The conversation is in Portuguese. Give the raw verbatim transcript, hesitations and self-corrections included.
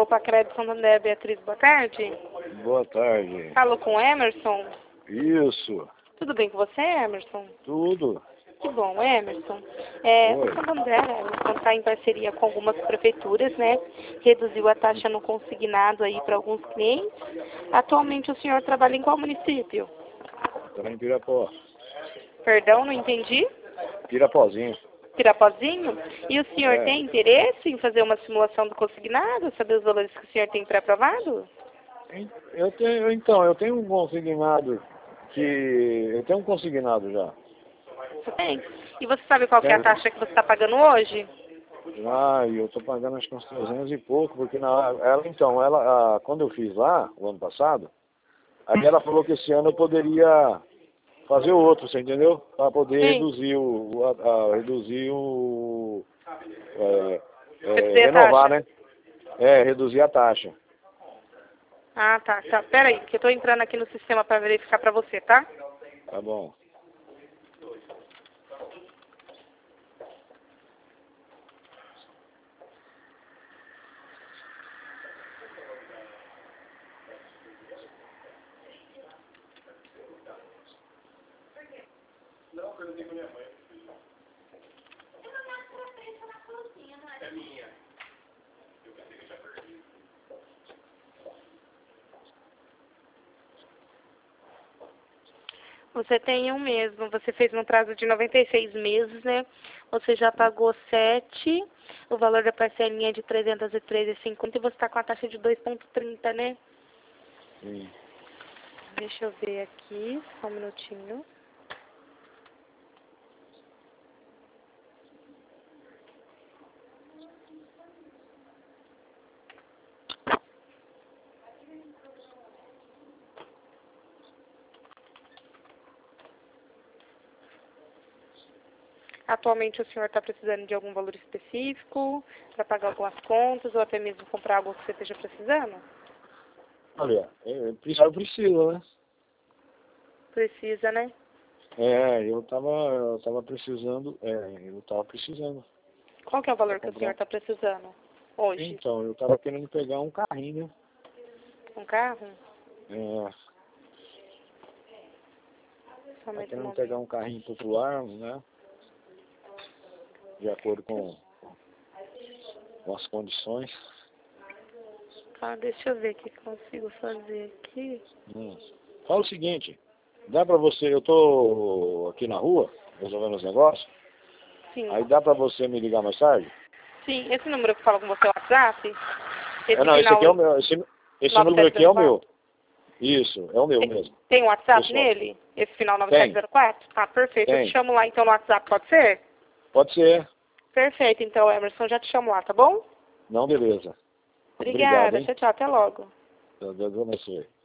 Poupa Crédito Santander, Beatriz, boa tarde. Boa tarde. Falo com o Emerson. Isso. Tudo bem com você, Emerson? Tudo. Que bom, Emerson. É, Oi. o Santander, Emerson, está em parceria com algumas prefeituras, né? Reduziu a taxa no consignado aí para alguns clientes. Atualmente o senhor trabalha em qual município? Tô em Pirapó. Perdão, não entendi. Pirapozinho. Pirapozinho? E o senhor É. tem interesse em fazer uma simulação do consignado? Saber os valores que o senhor tem pré-aprovado? Eu tenho, então, eu tenho um consignado que... Eu tenho um consignado já. Você tem? E você sabe qual que é a Tenho. taxa que você está pagando hoje? Ah, e eu tô pagando acho que uns trezentos e pouco, porque na, ela, então, ela, a, quando eu fiz lá, o ano passado, aí ela falou que esse ano eu poderia fazer outro, você entendeu? Para poder Sim. reduzir o, o- a, a- reduzir o, é, é, Reduzir a renovar, taxa. né? É, reduzir a taxa. Ah, tá, tá. Pera aí, que eu tô entrando aqui no sistema para verificar para você, tá? Tá bom. Você tem um mesmo, você fez no prazo de noventa e seis meses, né? Você já pagou sete, o valor da parcelinha é de trezentos e treze reais e cinquenta centavos e você está com a taxa de dois vírgula trinta, né? Sim. Deixa eu ver aqui, só um minutinho. Atualmente o senhor está precisando de algum valor específico para pagar algumas contas ou até mesmo comprar algo que você esteja precisando? Olha, eu preciso, eu preciso, né? Precisa, né? É, eu tava, eu tava precisando, é, eu tava precisando. Qual que é o valor que o Comprar. senhor está precisando hoje? Então, eu tava querendo pegar um carrinho, Um carro? é, Só tava mais um querendo momento. pegar um carrinho popular, né? De acordo com, com as condições. Tá, deixa eu ver o que eu consigo fazer aqui. Hum. Fala o seguinte, dá pra você, eu tô aqui na rua, resolvendo os negócios, Sim. aí dá pra você me ligar mais tarde? Sim, esse número que fala com você é o WhatsApp? Esse É, não, esse final aqui é o meu, esse, esse número aqui é o meu. Isso, é o meu Tem, mesmo. tem um WhatsApp Pessoal. nele? Esse final nove Tem. sete zero quatro? Tá, perfeito. Eu Tem. te chamo lá então no WhatsApp, pode ser? Pode ser. Perfeito, então, Emerson, já te chamo lá, tá bom? Não, beleza. Obrigado, Obrigada, hein? tchau, tchau, até logo. Deus abençoe.